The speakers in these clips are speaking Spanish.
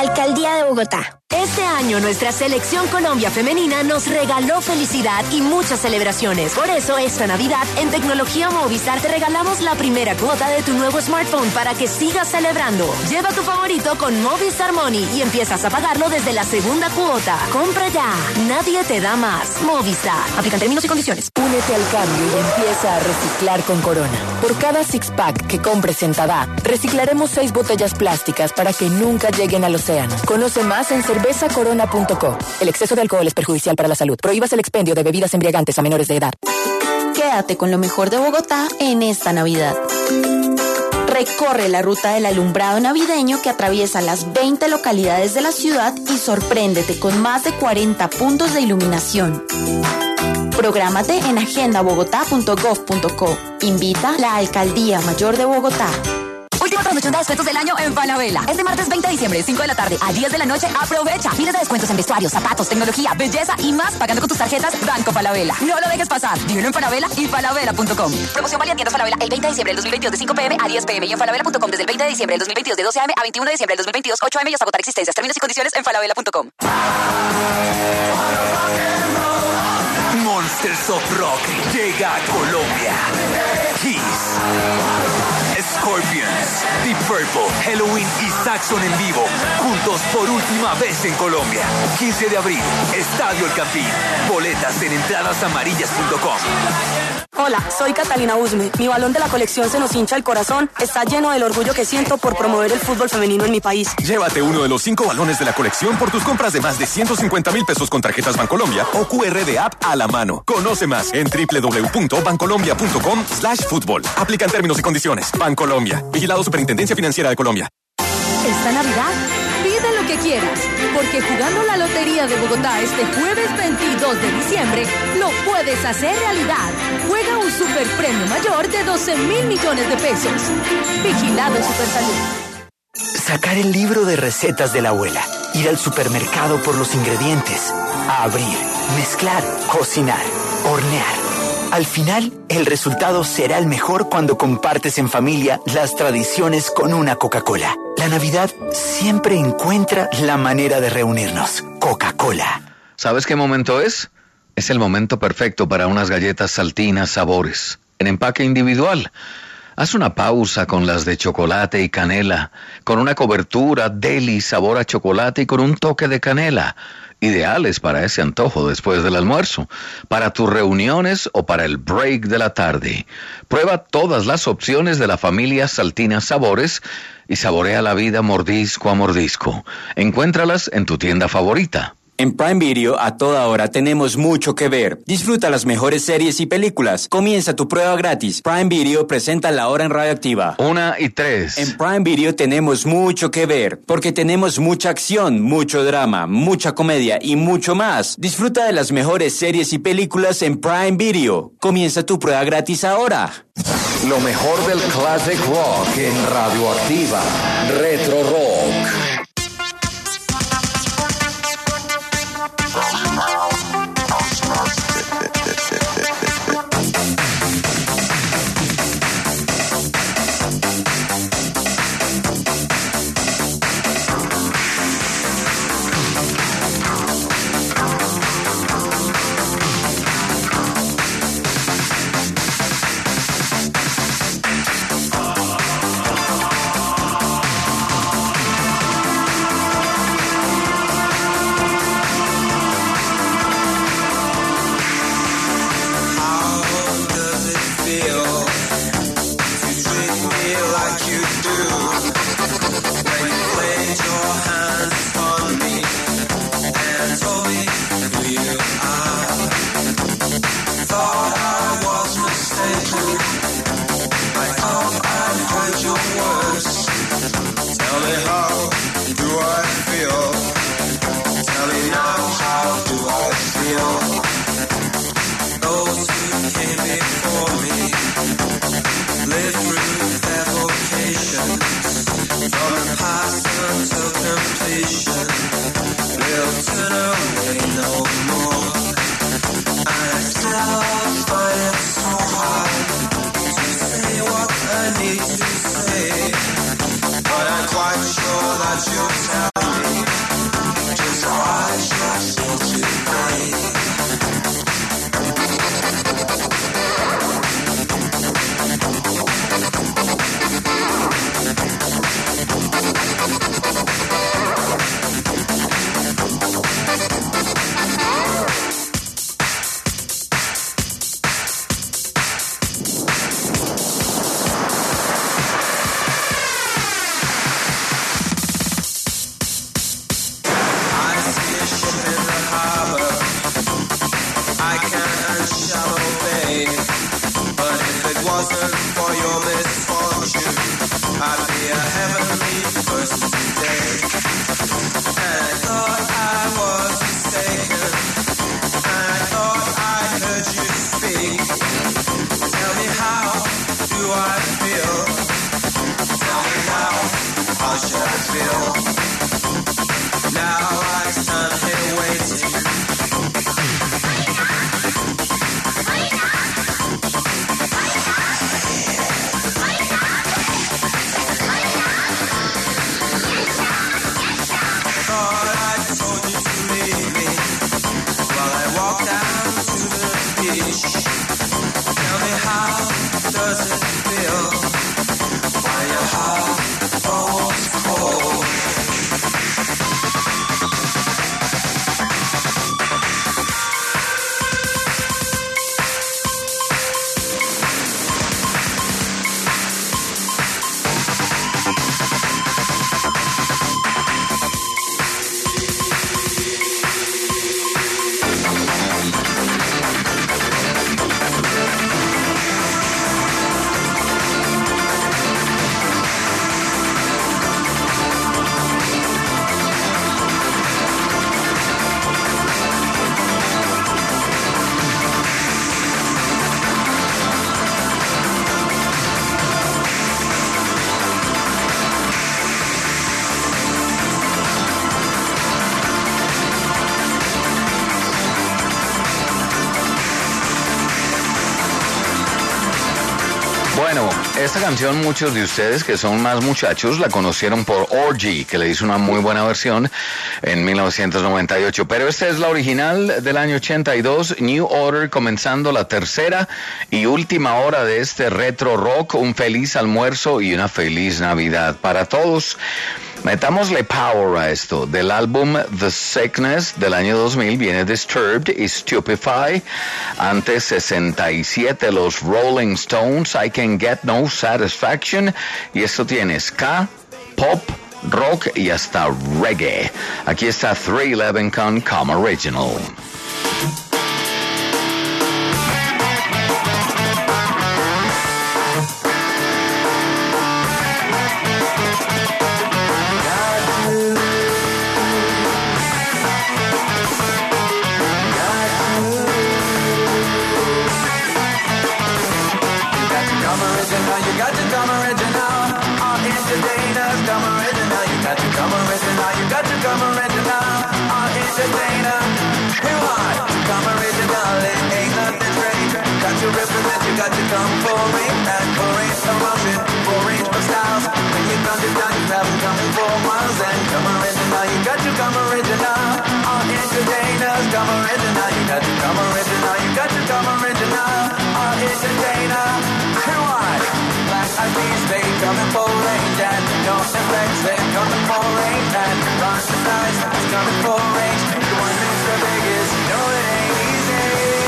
Alcaldía de Bogotá. Este año nuestra Selección Colombia Femenina nos regaló felicidad y muchas celebraciones. Por eso esta Navidad en Tecnología Movistar te regalamos la primera cuota de tu nuevo smartphone para que sigas celebrando. Lleva tu favorito con Movistar Money y empiezas a pagarlo desde la segunda cuota. Compra ya. Nadie te da más. Movistar. Aplican términos y condiciones. Únete al cambio y empieza a reciclar con Corona. Por cada six-pack que compres en Tada, reciclaremos 6 botellas plásticas para que nunca lleguen al océano. Conoce más en cervezacorona.co. El exceso de alcohol es perjudicial para la salud. Prohíbas el expendio de bebidas embriagantes a menores de edad. Quédate con lo mejor de Bogotá en esta Navidad. Recorre la ruta del alumbrado navideño que atraviesa las 20 localidades de la ciudad y sorpréndete con más de 40 puntos de iluminación. Prográmate en agendabogotá.gov.co. Invita la Alcaldía Mayor de Bogotá. Última promoción de descuentos del año en Falabella. Este martes 20 de diciembre, 5 de la tarde a 10 de la noche, aprovecha. Miles de descuentos en vestuarios, zapatos, tecnología, belleza y más pagando con tus tarjetas Banco Falabella. No lo dejes pasar. Vívelo en Falabella y falabella.com. Promoción válida en tiendas Falabella el 20 de diciembre del 2022 de 5 p.m. a 10 p.m. y en falabella.com desde el 20 de diciembre del 2022 de 12 a.m. a 21 de diciembre del 2022 8 a.m. y hasta agotar existencias. Términos y condiciones en falabella.com. Monsters of Rock llega a Colombia. Kiss, Scorpions, Deep Purple, Halloween y Saxon en vivo, juntos por última vez en Colombia. 15 de abril, Estadio El Campín. Boletas en entradasamarillas.com. Hola, soy Catalina Usme. Mi balón de la colección Se nos hincha el corazón está lleno del orgullo que siento por promover el fútbol femenino en mi país. Llévate uno de los 5 balones de la colección por tus compras de más de 150,000 pesos con tarjetas Bancolombia o QR de app a la mano. Conoce más en www.bancolombia.com/fútbol. Aplican términos y condiciones. Bancolombia. Vigilado Superintendencia Financiera de Colombia. Esta Navidad, pide lo que quieras, porque jugando la Lotería de Bogotá este jueves 22 de diciembre, lo puedes hacer realidad. Juega un superpremio mayor de 12,000 millones de pesos. Vigilado Supersalud. Sacar el libro de recetas de la abuela, ir al supermercado por los ingredientes, abrir, mezclar, cocinar, hornear. Al final, el resultado será el mejor cuando compartes en familia las tradiciones con una Coca-Cola. La Navidad siempre encuentra la manera de reunirnos. Coca-Cola. ¿Sabes qué momento es? Es el momento perfecto para unas galletas Saltinas Sabores, en empaque individual. Haz una pausa con las de chocolate y canela, con una cobertura deli sabor a chocolate y con un toque de canela. Ideales para ese antojo después del almuerzo, para tus reuniones o para el break de la tarde. Prueba todas las opciones de la familia Saltinas Sabores y saborea la vida mordisco a mordisco. Encuéntralas en tu tienda favorita. En Prime Video, a toda hora tenemos mucho que ver. Disfruta las mejores series y películas. Comienza tu prueba gratis. Prime Video presenta La Hora en Radioactiva. 1 y 3. En Prime Video tenemos mucho que ver, porque tenemos mucha acción, mucho drama, mucha comedia y mucho más. Disfruta de las mejores series y películas en Prime Video. Comienza tu prueba gratis ahora. Lo mejor del classic rock en Radioactiva. Retro Rock. But I'm quite sure that you'll tell me Tell me, how does it feel while your heart grows cold? Bueno, esta canción muchos de ustedes que son más muchachos la conocieron por Orgy, que le hizo una muy buena versión en 1998, pero esta es la original del año 82, New Order, comenzando la tercera y última hora de este retro rock. Un feliz almuerzo y una feliz Navidad para todos. Metámosle power a esto. Del álbum The Sickness del año 2000 viene Disturbed y Stupefy. Antes 67 los Rolling Stones, I Can Get No Satisfaction. Y esto tiene ska, pop, rock y hasta reggae. Aquí está 311 con Come Original. You got to come for range and for range of motion, for range of styles. When you count it down, you have them coming for miles and come original. You got to come original. All entertainers come original. You got to come original. You got to come original. All entertainer. Why? Black Eyed Peas, they coming for range and North and Flex, they coming for range and Ron Styles is coming for range. You want Mr. Vegas, you know it ain't easy.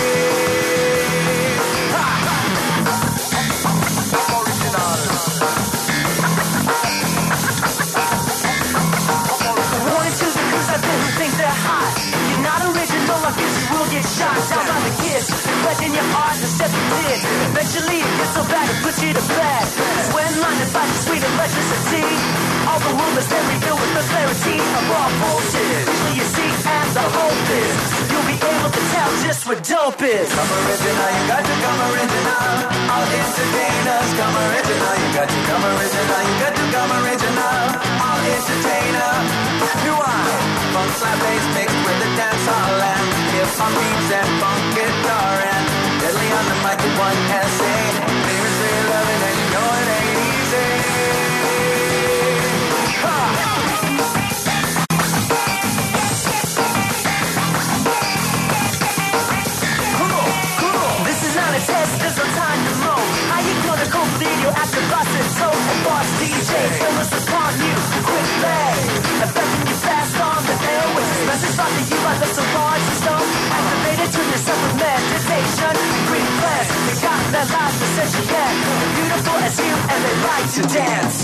Shot down by the kids, letting your heart the step you did. Eventually it gets so bad it puts you to bed. It's when blinded by the sweet electricity, all the rumors they reveal with the clarity of all bullshit. Usually you see, and the hope is you'll be able to tell just what dope is. Come original, you got to come original. All entertainers come original. You got to come original. You got to come original. All entertainer. You are funk slap bass mixed with the dance hall and hip hop beats and funk guitar and deadly on the mic with one essay. Lyrics real loving and you know it ain't easy. This is not a test, there's no time to mow. How you gonna complete your after bus and toe and boss DJ? Illness upon you, quick play. Affecting you fast on the airways. Message brought to you by the Solar System. Activated to yourself with meditation. Green plants, they got that life that says you can. Beautiful as you and they like to dance.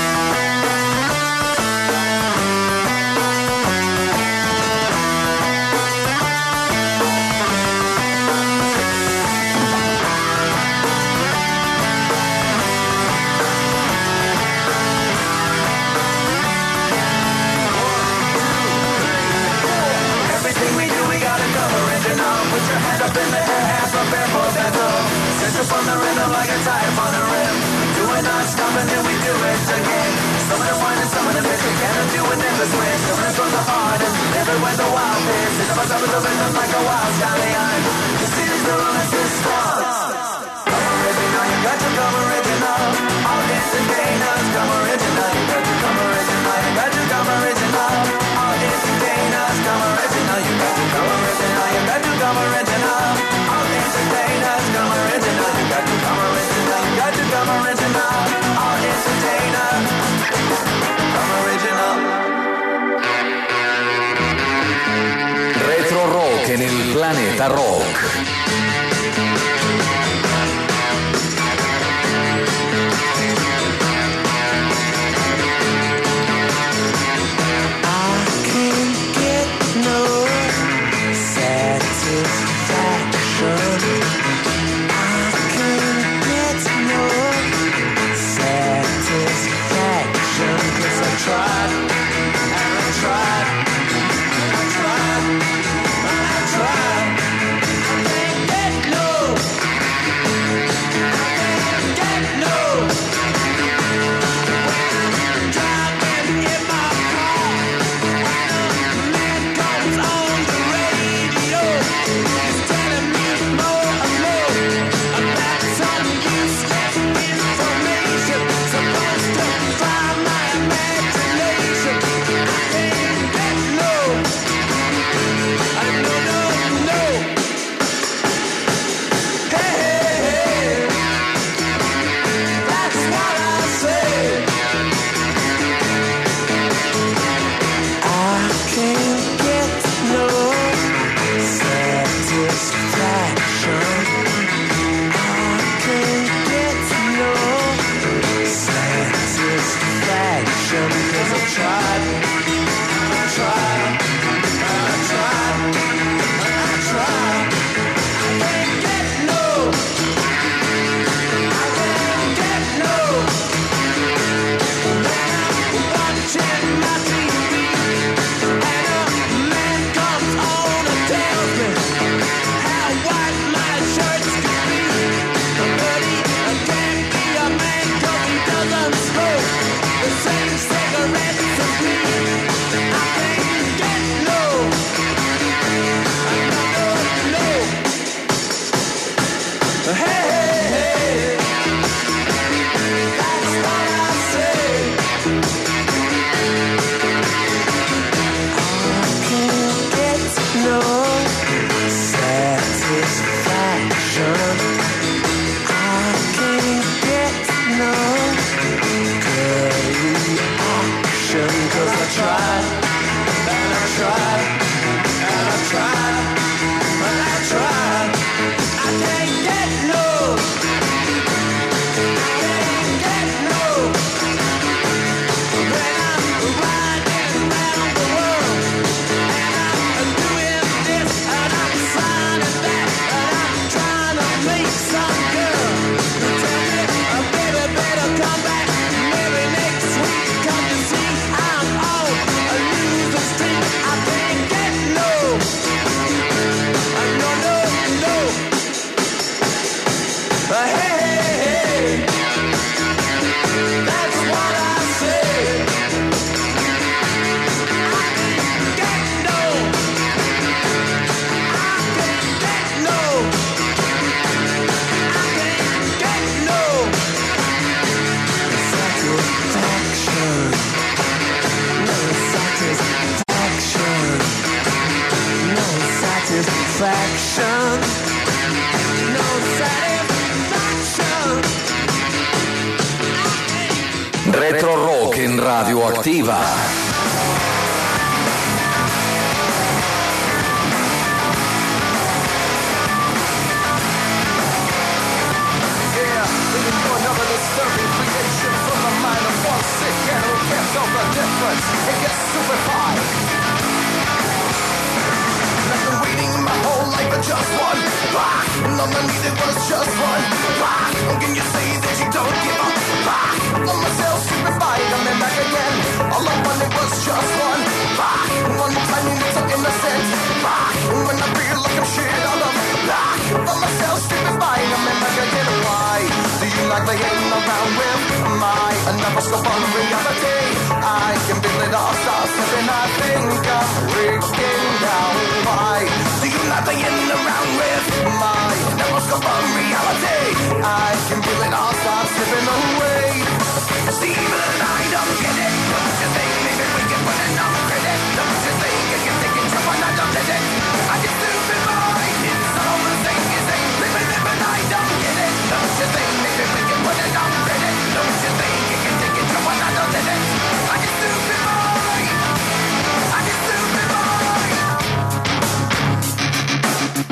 Put your hand up in the air, hands up there for battle. Set up on the rhythm like a tire on the rim. Do it non-stop and then we do it again. Some of the wine and some of the bitch, we cannot do it, never switch. Some of the from the heart and live it with the wild fish. It's up on top of the rhythm like a wild stallion. The city's the rolling systems. Come original, you got to come original. All entertainers, come original. You got to come original, you got to come original. All entertainers, come original. You got to come original, you got to come original. All entertainers. Planeta Rock. Retro Rock en Radioactiva. Just one, and all I needed was just one. Can you say that you don't give up? Let myself stupid by them and back again. All I wanted was just one. One tiny little innocent. When I feel like I'm shit on them. Let myself stupid by them and back again. Why do you like playing around with my never stop on reality? I can feel it all start slipping. I think I'm breaking down. Why do you like playing around with my never stop on reality? I can feel it all start slipping away. Steven, I don't get it. Don't you think maybe we can put enough credit? Don't you think you can take it to one? I don't get it. I get stupid boy. It's all the same as they living, I don't get it. Don't you think maybe we can put enough credit? Don't you think you can take it to one? I don't get it. I get stupid boy. I get stupid boy.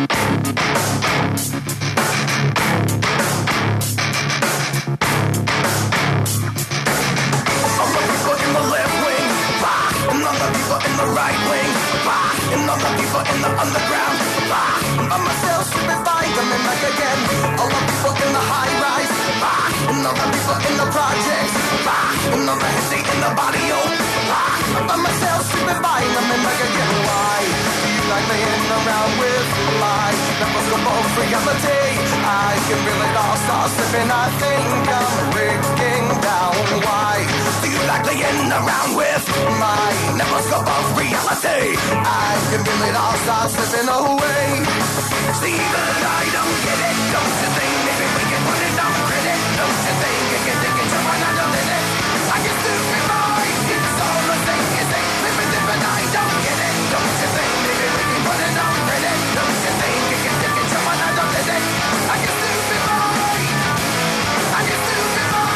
right wing, and all the people in the underground. By myself, slipping by, coming back again. All the people in the high rise, and all the people in the projects, and all the healthy in the barrio. By myself, slipping by, coming back again. Why do you like laying around with lies? That was the most reality. I get really lost, start slipping. I think I'm breaking down. Why do you like laying around with my never-scope of reality? I get really lost, start slipping away. See, but I don't get it. Don't you think maybe we can put it on credit? Don't you think you can take it to another limit? I get stupid boy. It's all the same. It's ain't limited, but I don't get it. Don't you think maybe we can put it on credit? Don't you think you can take it to another limit? I get stupid boy. I get stupid boy.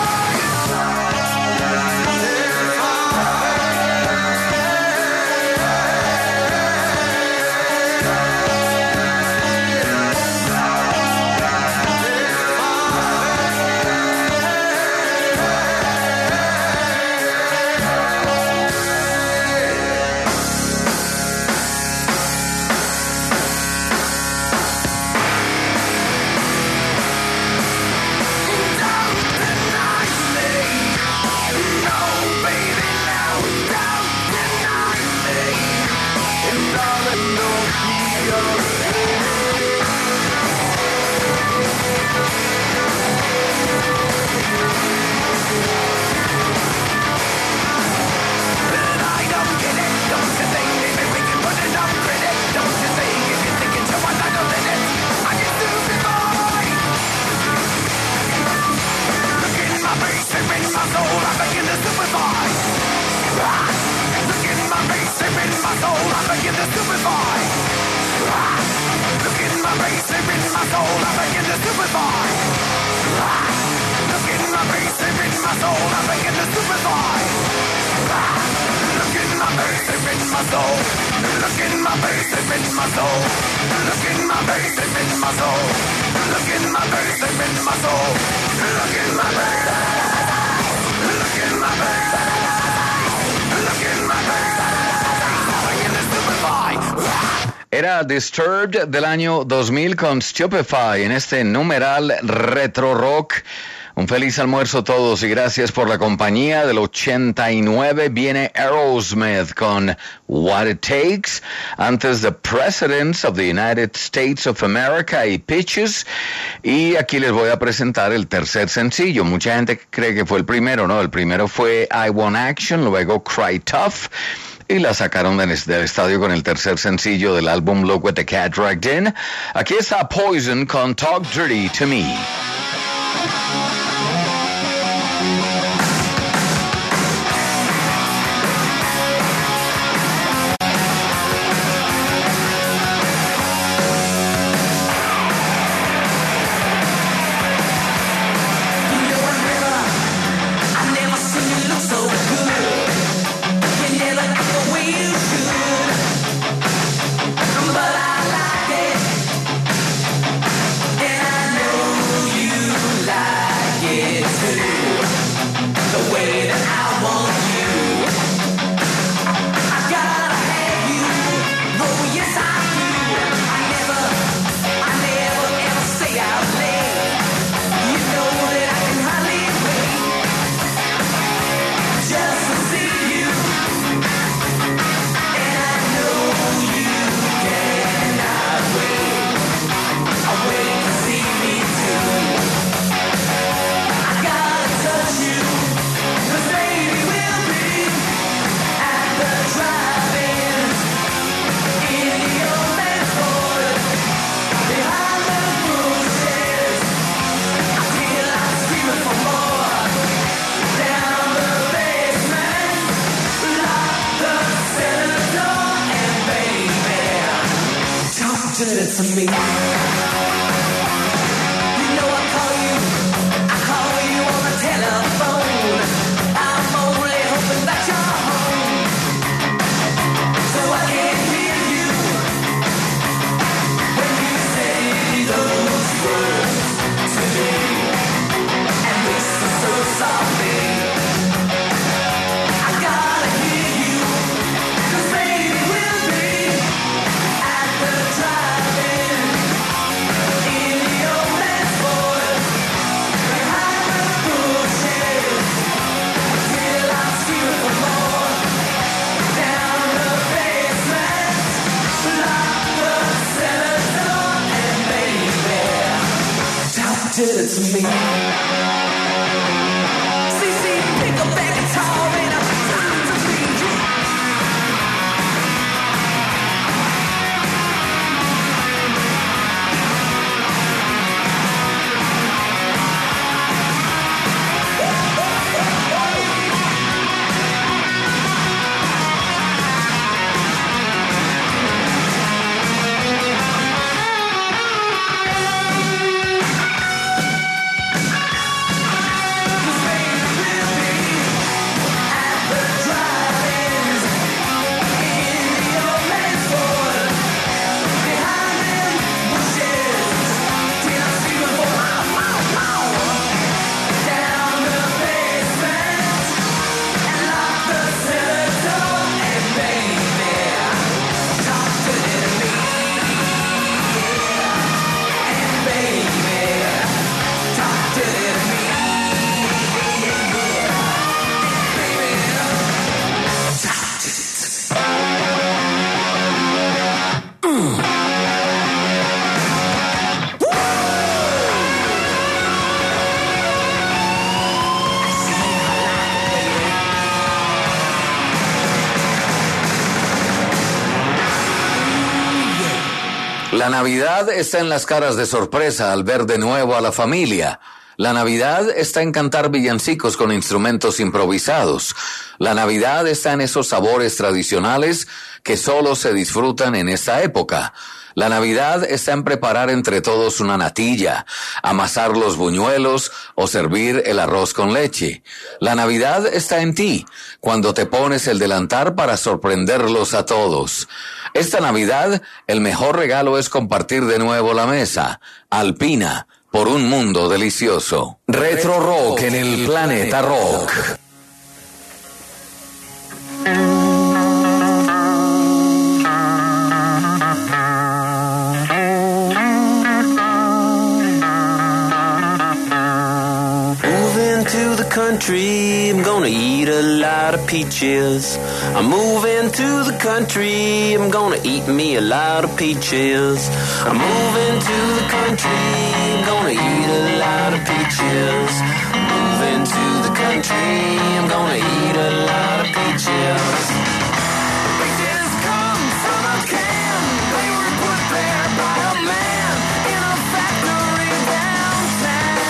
Era Disturbed del año 2000 con Stupefy en este numeral retro rock. Un feliz almuerzo a todos y gracias por la compañía. Del 89 viene Aerosmith con What It Takes. Antes The Presidents of the United States of America y Pitches. Y aquí les voy a presentar el tercer sencillo. Mucha gente cree que fue el primero, ¿no? El primero fue I Want Action, luego Cry Tough. Y la sacaron del estadio con el tercer sencillo del álbum Look What the Cat Dragged In. Aquí está Poison con Talk Dirty to Me. To me. Baby me. See, pick up that guitar and I'm trying to be you. La Navidad está en las caras de sorpresa al ver de nuevo a la familia. La Navidad está en cantar villancicos con instrumentos improvisados. La Navidad está en esos sabores tradicionales que solo se disfrutan en esta época. La Navidad está en preparar entre todos una natilla, amasar los buñuelos o servir el arroz con leche. La Navidad está en ti, cuando te pones el delantal para sorprenderlos a todos. Esta Navidad, el mejor regalo es compartir de nuevo la mesa. Alpina, por un mundo delicioso. Retro Rock en el Planeta Rock. Country, I'm gonna eat a lot of peaches. I'm moving to the country, I'm gonna eat me a lot of peaches. I'm moving to the country, I'm gonna eat a lot of peaches. I'm moving to the country, I'm gonna eat a lot of peaches. Peaches come from a can, they were put there by a man in a factory downtown.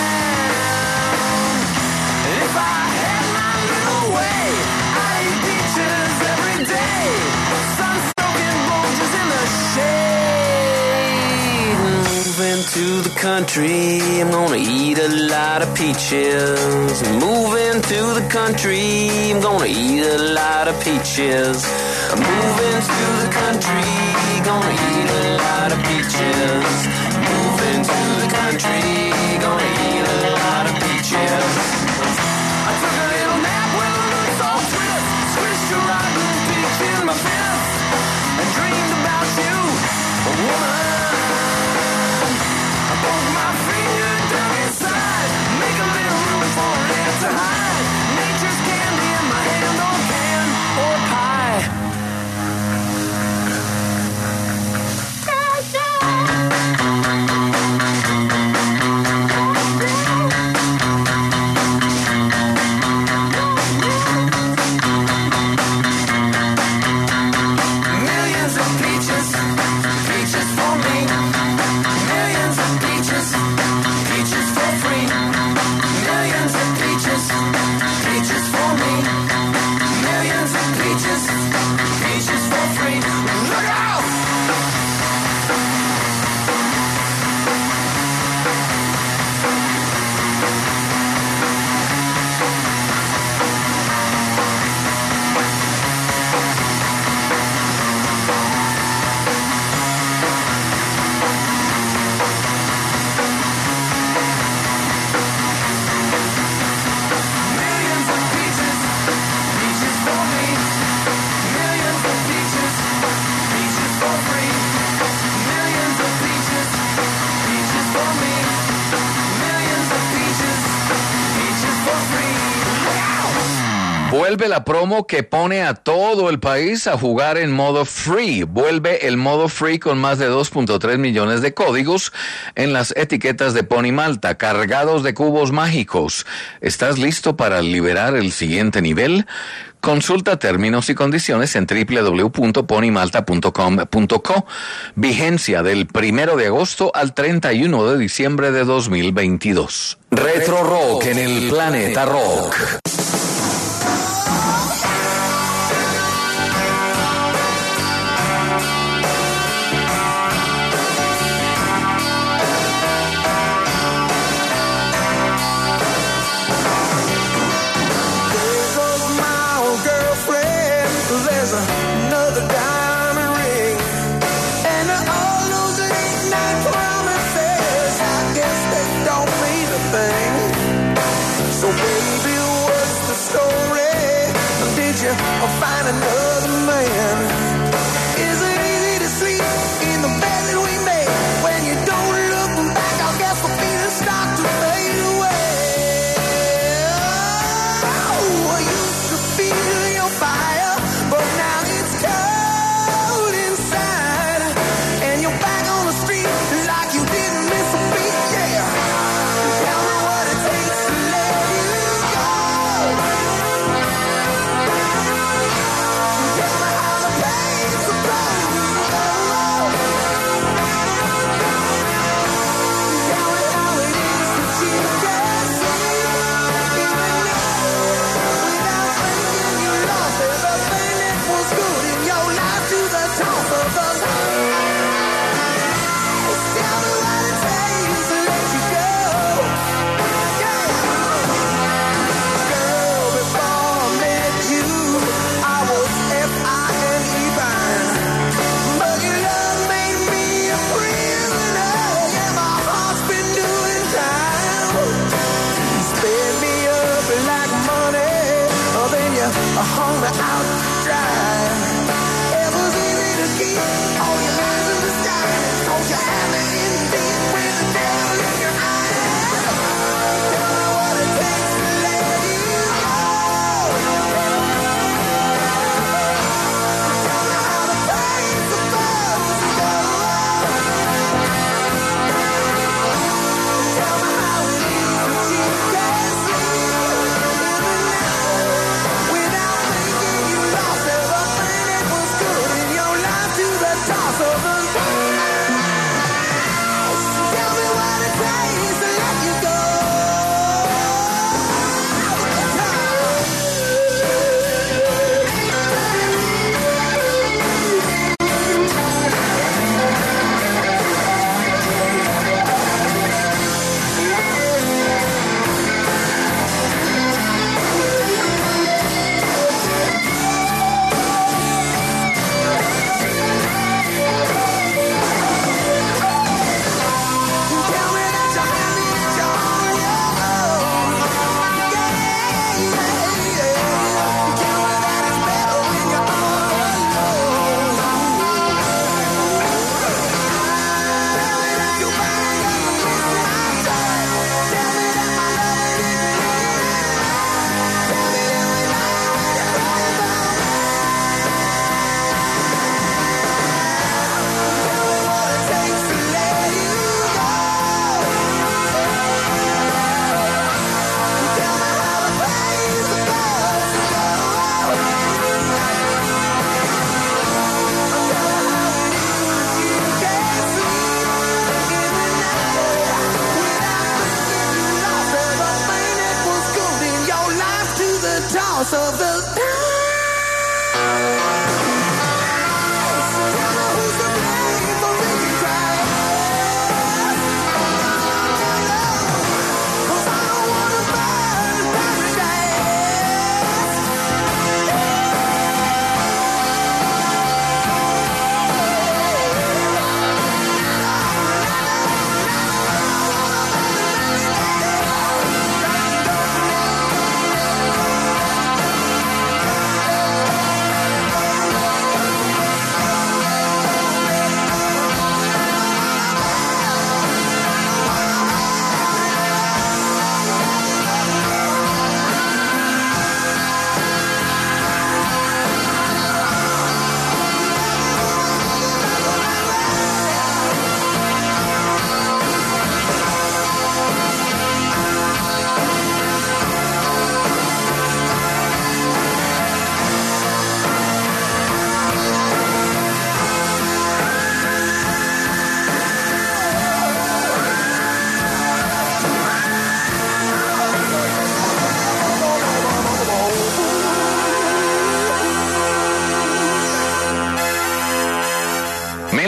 If I had my little way, I'd eat peaches every day. Sun-soaking bulges in the shade. Moving to the country, I'm gonna eat a lot of peaches. Moving to the country, I'm gonna eat a lot of peaches. Moving to the country, gonna eat a lot of peaches. Moving to the country, gonna eat a lot of peaches. I took a little nap with a loose old twist, squished a rotten peach in my fist, and dreamed about you, a woman. I poke my finger down inside, make a little room for it to hide. Nature's candy in my hand, on can or pie. Vuelve la promo que pone a todo el país a jugar en modo free. Vuelve el modo free con más de 2.3 millones de códigos en las etiquetas de Pony Malta, cargados de cubos mágicos. ¿Estás listo para liberar el siguiente nivel? Consulta términos y condiciones en www.ponymalta.com.co. Vigencia del 1 de agosto al 31 de diciembre de 2022. Retro Rock en el Planeta Rock. So baby, what's the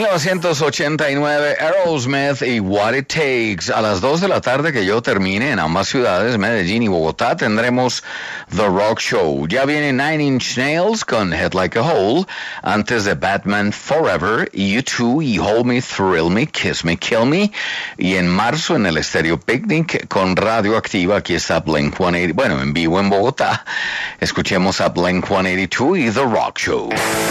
1989, Aerosmith y What It Takes. A las 2 de la tarde que yo termine en ambas ciudades, Medellín y Bogotá, tendremos The Rock Show. Ya viene Nine Inch Nails con Head Like a Hole, antes de Batman Forever, U2 y Hold Me, Thrill Me, Kiss Me, Kill Me. Y en marzo en el Stereo Picnic con Radioactiva, aquí está Blink-182, bueno, en vivo en Bogotá. Escuchemos a Blink-182 y The Rock Show.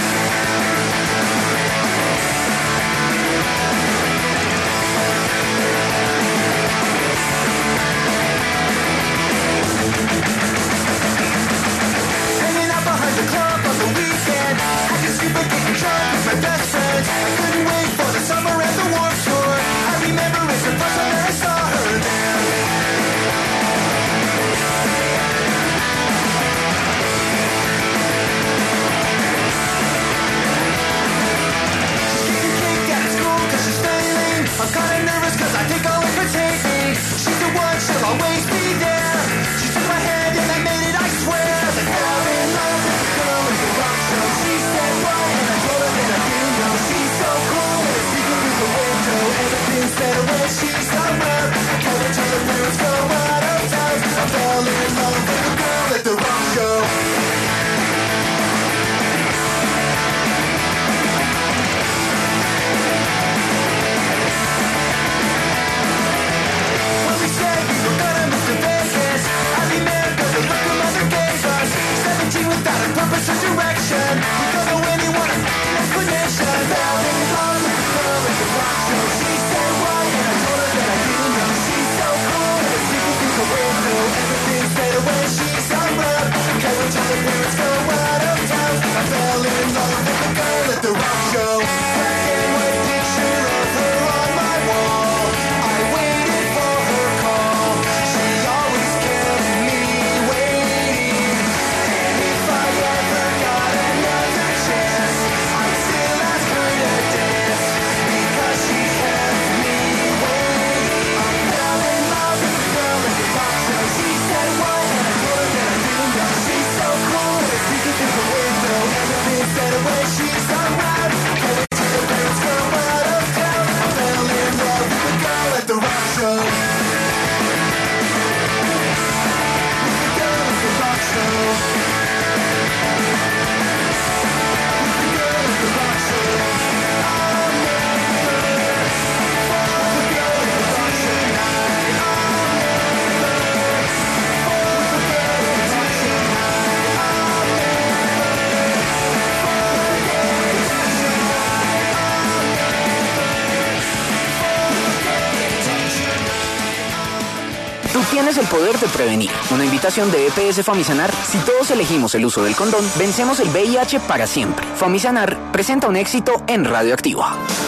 Tienes el poder de prevenir. Una invitación de EPS Famisanar. Si todos elegimos el uso del condón, vencemos el VIH para siempre. Famisanar presenta un éxito en Radioactivo.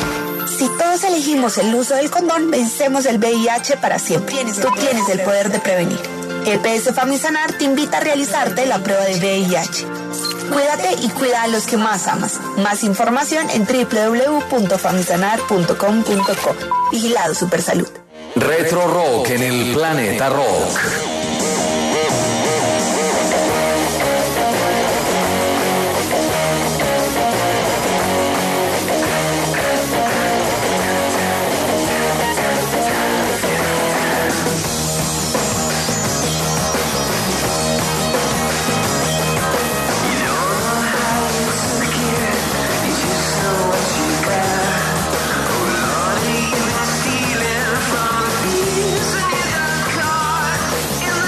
Si todos elegimos el uso del condón, vencemos el VIH para siempre. Tú tienes el poder de prevenir. EPS Famisanar te invita a realizarte la prueba de VIH. Cuídate y cuida a los que más amas. Más información en www.famisanar.com.co. Vigilado Supersalud. Retro Rock en el Planeta Rock. In the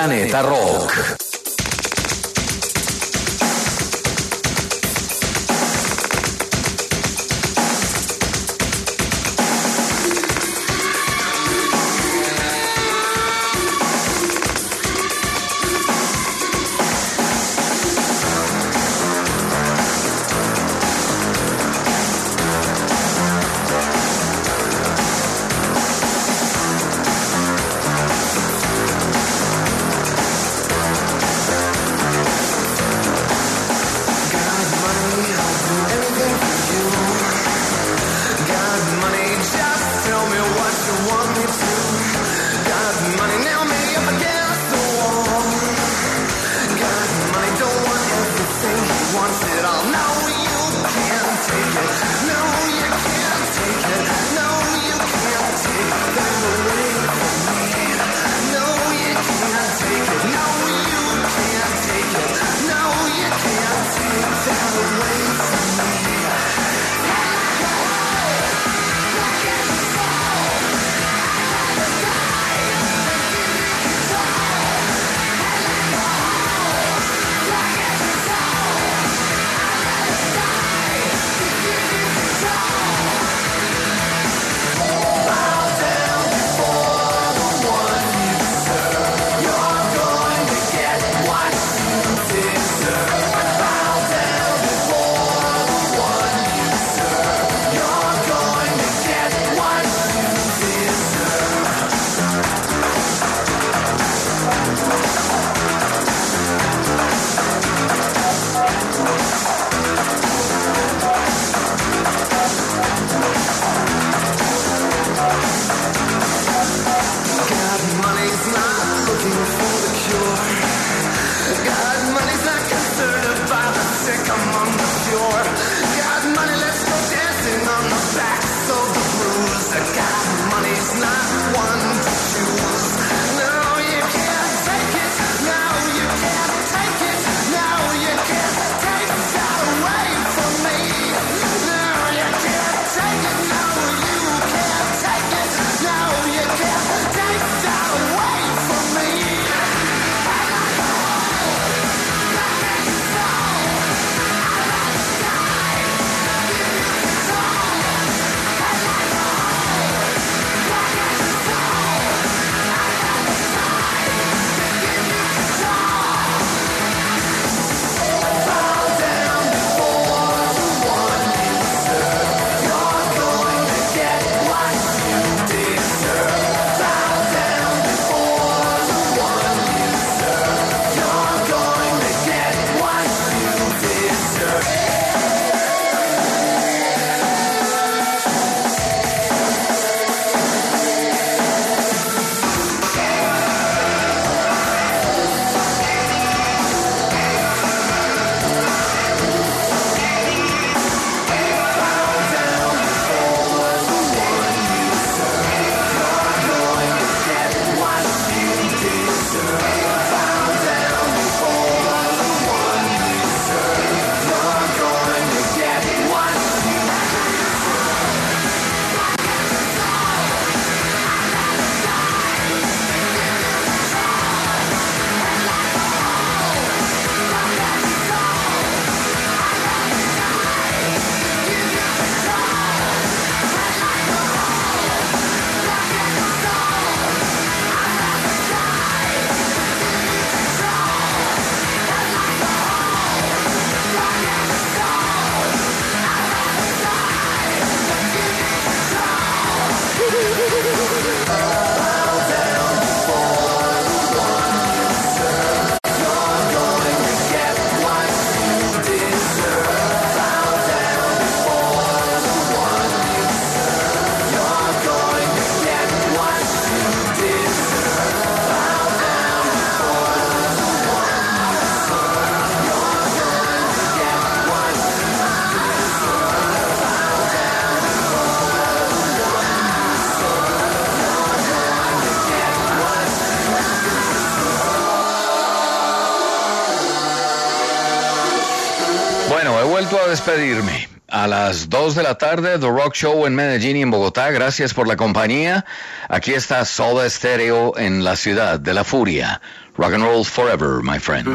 Planeta Rock. Bueno, he vuelto a despedirme. a las 2 de la tarde, The Rock Show en Medellín y en Bogotá. Gracias por la compañía. Aquí está Soda Stereo en la ciudad de la furia. Rock and roll forever, my friend.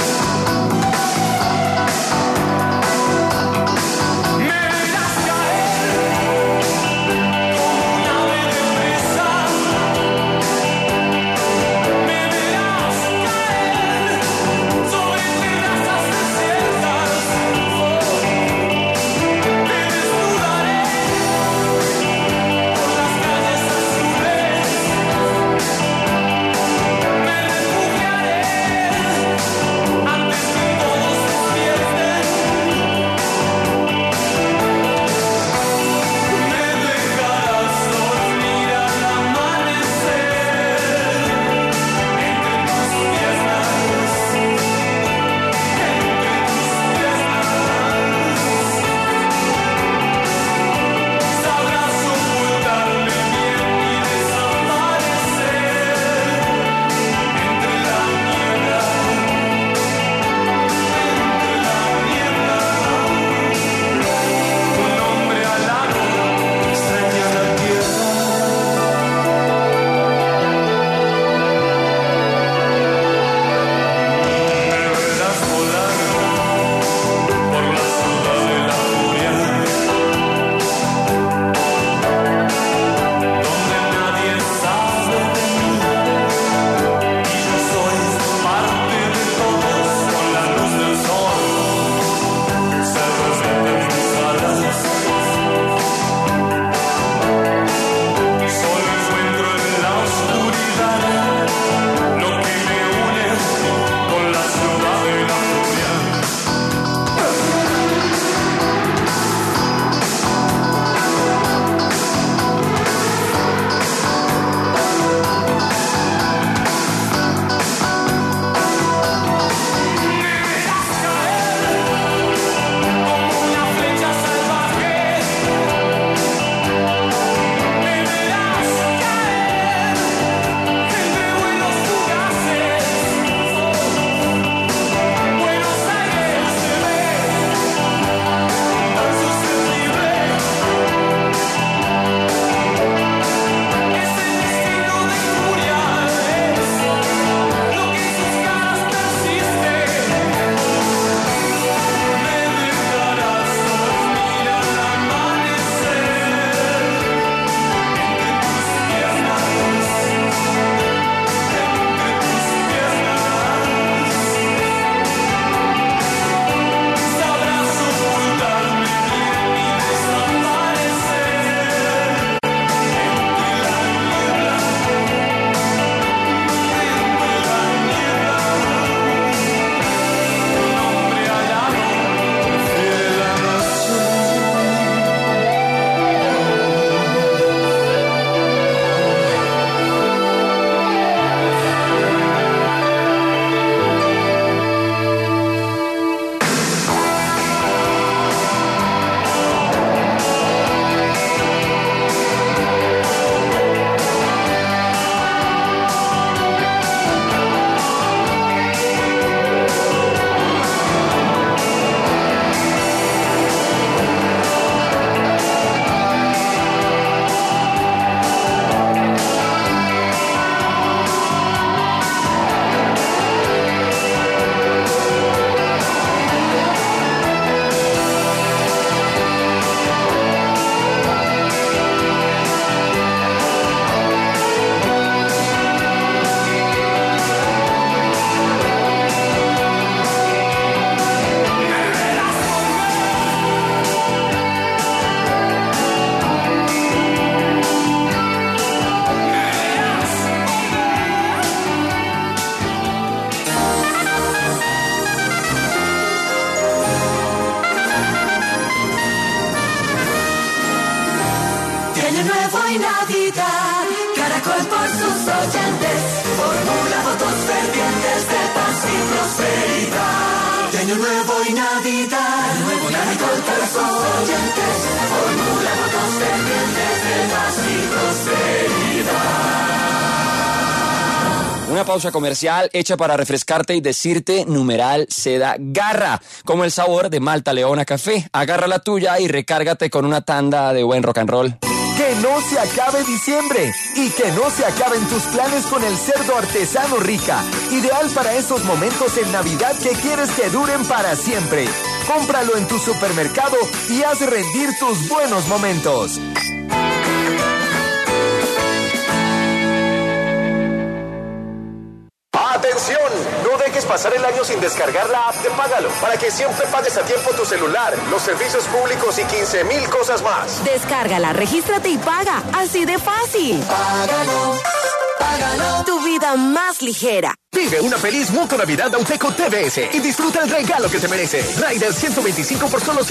Me verás caer Año nuevo y Navidad, Caracol por sus oyentes, formula votos fervientes de paz y prosperidad. Año nuevo y Navidad, Caracol por sus oyentes, formula votos fervientes de paz y prosperidad. Una pausa comercial hecha para refrescarte y decirte numeral se da garra, como el sabor de Malta Leona Café. Agarra la tuya y recárgate con una tanda de buen rock and roll. Que no se acabe diciembre y que no se acaben tus planes con el cerdo artesano Rica. Ideal para esos momentos en Navidad que quieres que duren para siempre. Cómpralo en tu supermercado y haz rendir tus buenos momentos. ¡Atención! No dejes pasar el año sin descargar la app de Págalo, para que siempre pagues a tiempo tu celular, los servicios públicos y 15,000 cosas más. Descárgala, regístrate y paga. Así de fácil. Págalo, págalo. Tu vida más ligera. Vive una feliz Mutua Navidad Auteco TVS y disfruta el regalo que te merece. Rider 125 por solo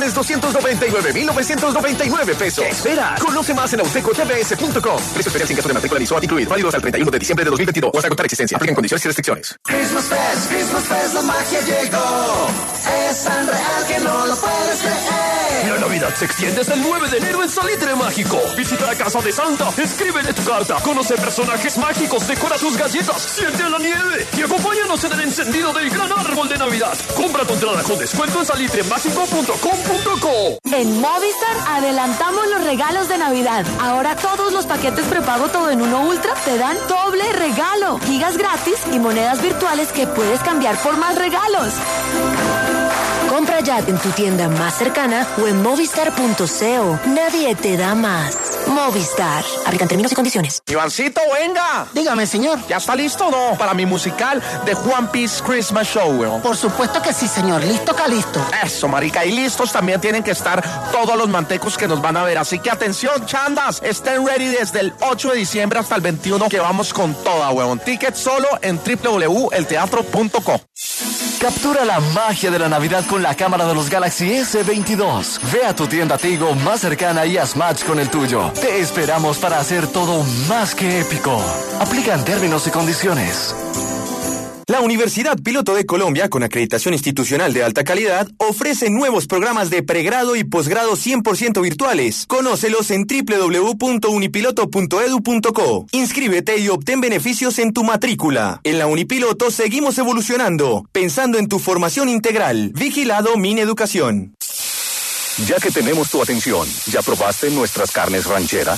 7,299,999 pesos. ¿Qué espera? Conoce más en autecotvs.com. Precio especial sin gasto de matrícula ni SOAT incluido. Válidos al 31 de diciembre de 2022 o hasta agotar existencia. Aplican condiciones y restricciones. Christmas Fest, la magia llegó. Es tan real que no lo puedes creer. La Navidad se extiende hasta el 9 de enero en Salitre Mágico. Visita la casa de Santa, escríbele tu carta, conoce personajes mágicos, decora tus galletas, siente la nieve y acompáñanos en el encendido del gran árbol de Navidad. Compra tu entrada con descuento en salitremagico.com.co. En Movistar adelantamos los regalos de Navidad. Ahora todos los paquetes prepago todo en uno Ultra te dan doble regalo, gigas gratis y monedas virtuales que puedes cambiar por más regalos. Compra ya en tu tienda más cercana o en movistar.co. Nadie te da más. Movistar. Aplican términos y condiciones. Ivancito, venga. Dígame, señor. ¿Ya está listo o no? Para mi musical de One Piece Christmas Show, weón. Por supuesto que sí, señor. Listo, calisto. Eso, marica. Y listos también tienen que estar todos los mantecos que nos van a ver. Así que atención, chandas. Estén ready desde el 8 de diciembre hasta el 21, que vamos con toda, weón. Tickets solo en www.elteatro.co. Captura la magia de la Navidad con la cámara de los Galaxy S22. Ve a tu tienda Tigo más cercana y haz match con el tuyo. Te esperamos para hacer todo más que épico. Aplican términos y condiciones. La Universidad Piloto de Colombia, con acreditación institucional de alta calidad, ofrece nuevos programas de pregrado y posgrado 100% virtuales. Conócelos en www.unipiloto.edu.co. Inscríbete y obtén beneficios en tu matrícula. En la Unipiloto seguimos evolucionando, pensando en tu formación integral. Vigilado Mineducación. Ya que tenemos tu atención, ¿ya probaste nuestras carnes ranchera?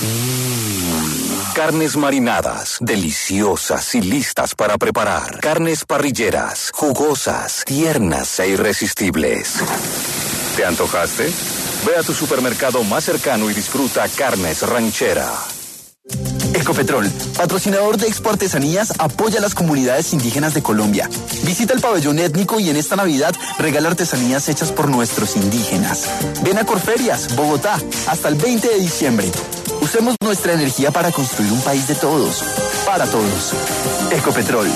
Carnes marinadas, deliciosas y listas para preparar. Carnes parrilleras, jugosas, tiernas e irresistibles. ¿Te antojaste? Ve a tu supermercado más cercano y disfruta Carnes Ranchera. Ecopetrol, patrocinador de Expo Artesanías, apoya a las comunidades indígenas de Colombia. Visita el pabellón étnico y en esta Navidad regala artesanías hechas por nuestros indígenas. Ven a Corferias, Bogotá, hasta el 20 de diciembre. Usemos nuestra energía para construir un país de todos, para todos. Ecopetrol.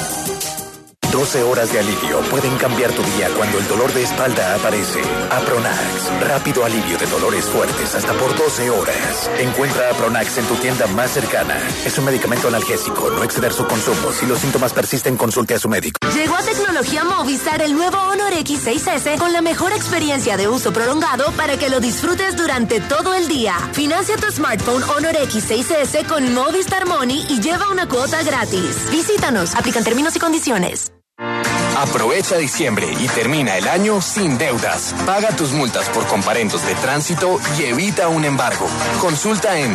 12 horas de alivio pueden cambiar tu día cuando el dolor de espalda aparece. Apronax, rápido alivio de dolores fuertes hasta por 12 horas. Encuentra Apronax en tu tienda más cercana. Es un medicamento analgésico, no exceder su consumo. Si los síntomas persisten, consulte a su médico. Llegó a Tecnología Movistar el nuevo Honor X6S con la mejor experiencia de uso prolongado para que lo disfrutes durante todo el día. Financia tu smartphone Honor X6S con Movistar Money y lleva una cuota gratis. Visítanos, aplican términos y condiciones. Aprovecha diciembre y termina el año sin deudas. Paga tus multas por comparendos de tránsito y evita un embargo. Consulta en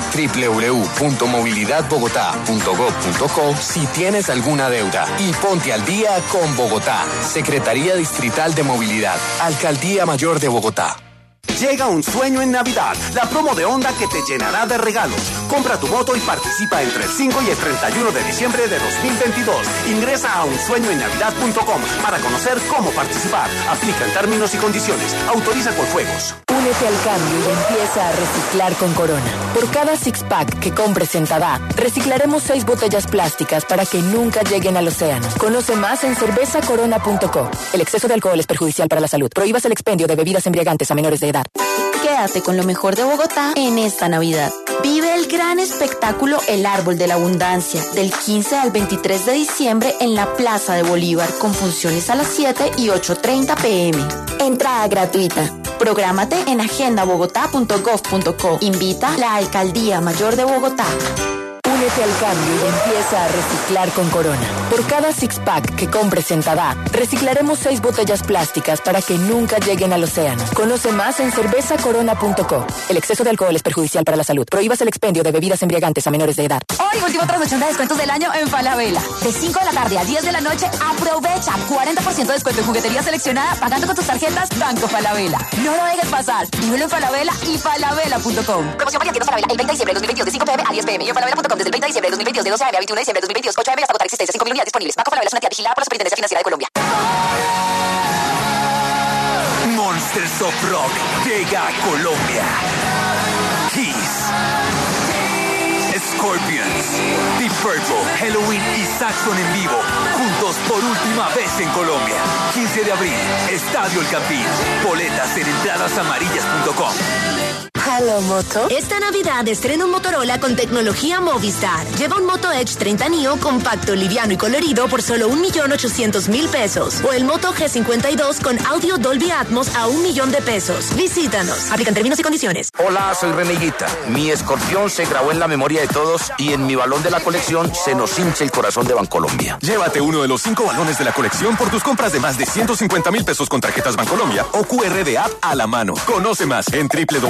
www.movilidadbogotá.gov.co si tienes alguna deuda y ponte al día con Bogotá. Secretaría Distrital de Movilidad, Alcaldía Mayor de Bogotá. Llega Un Sueño en Navidad, la promo de Honda que te llenará de regalos. Compra tu moto y participa entre el 5 y el 31 de diciembre de 2022. Ingresa a unsueñoennavidad.com para conocer cómo participar. Aplican términos y condiciones. Autoriza Coljuegos. Únete al cambio y empieza a reciclar con Corona. Por cada six-pack que compres en Tabá, reciclaremos 6 botellas plásticas para que nunca lleguen al océano. Conoce más en cervezacorona.co. El exceso de alcohol es perjudicial para la salud. Prohíbas el expendio de bebidas embriagantes a menores de edad. Quédate con lo mejor de Bogotá en esta Navidad. el gran espectáculo El Árbol de la Abundancia, del 15 al 23 de diciembre en la Plaza de Bolívar, con funciones a las 7 y 8:30 p.m. Entrada gratuita. Prográmate en agendabogotá.gov.co. Invita la Alcaldía Mayor de Bogotá. Únete al cambio y empieza a reciclar con Corona. Por cada six-pack que compres en Tadá, reciclaremos 6 botellas plásticas para que nunca lleguen al océano. Conoce más en cervezacorona.co. El exceso de alcohol es perjudicial para la salud. Prohíbas el expendio de bebidas embriagantes a menores de edad. Hoy, último trasnochón de descuentos del año en Falabella. De 5 de la tarde a 10 de la noche, aprovecha 40% de descuento en juguetería seleccionada pagando con tus tarjetas Banco Falabella. No lo dejes pasar. Vívelo en Falabella y falabella.com. Promoción para tiendas Falabella el 20 de diciembre de 2022 de 5 p.m. a 10 p.m. y en falabella.com desde el 20 de diciembre de 2022 de 12 a.m. a 21 de diciembre de 2022, 8 a.m. hasta agotar existencia, 5.000 unidades disponibles. Banco Falabella es una entidad vigilada por la Superintendencia Financiera de Colombia. Monsters of Rock llega a Colombia. Kiss, Scorpions, Deep Purple, Halloween y Saxon en vivo, juntos por última vez en Colombia. 15 de abril, Estadio El Campín. Boletas en entradasamarillas.com. Hello, Moto. Esta Navidad estrena un Motorola con tecnología Movistar. Lleva un Moto Edge 30 Neo compacto, liviano y colorido por solo 1.800.000 pesos. O el Moto G52 con audio Dolby Atmos a 1.000.000 de pesos. Visítanos. Aplican términos y condiciones. Hola, soy Remiguita. Mi escorpión se grabó en la memoria de todos y en mi balón de la colección se nos hincha el corazón de Bancolombia. Llévate uno de los 5 balones de la colección por tus compras de más de 150.000 pesos con tarjetas Bancolombia o QR de app a la mano. Conoce más en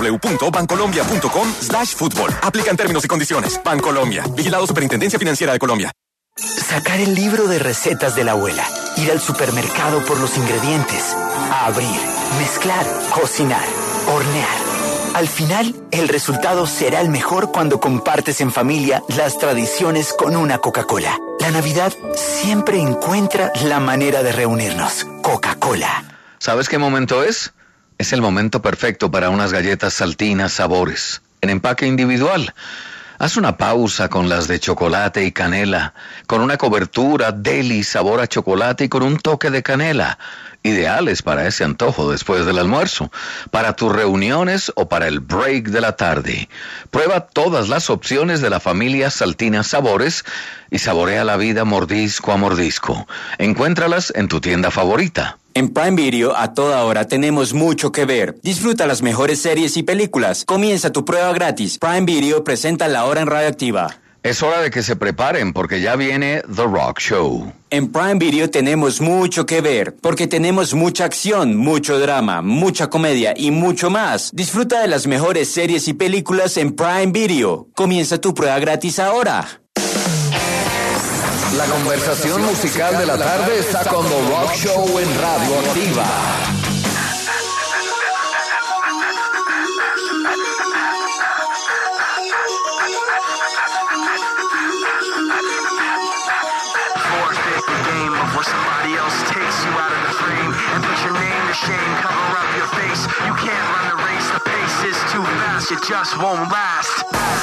www.bancolombia.com/fútbol. Aplican términos y condiciones. Bancolombia. Vigilado Superintendencia Financiera de Colombia. Sacar el libro de recetas de la abuela. Ir al supermercado por los ingredientes. Abrir, mezclar, cocinar, hornear. Al final, el resultado será el mejor cuando compartes en familia las tradiciones con una Coca-Cola. La Navidad siempre encuentra la manera de reunirnos. Coca-Cola. ¿Sabes qué momento es? Es el momento perfecto para unas galletas Saltinas Sabores, en empaque individual. Haz una pausa con las de chocolate y canela, con una cobertura deli sabor a chocolate y con un toque de canela. Ideales para ese antojo después del almuerzo, para tus reuniones o para el break de la tarde. Prueba todas las opciones de la familia Saltinas Sabores y saborea la vida mordisco a mordisco. Encuéntralas en tu tienda favorita. En Prime Video, a toda hora tenemos mucho que ver. Disfruta las mejores series y películas. Comienza tu prueba gratis. Prime Video presenta La Hora en Radioactiva. Es hora de que se preparen porque ya viene The Rock Show. En Prime Video tenemos mucho que ver, porque tenemos mucha acción, mucho drama, mucha comedia y mucho más. Disfruta de las mejores series y películas en Prime Video. Comienza tu prueba gratis ahora. La conversación musical de la tarde está con The Rock Show en Radioactiva. Where somebody else takes you out of the frame and puts your name to shame, cover up your face. You can't run the race, the pace is too fast, it just won't last.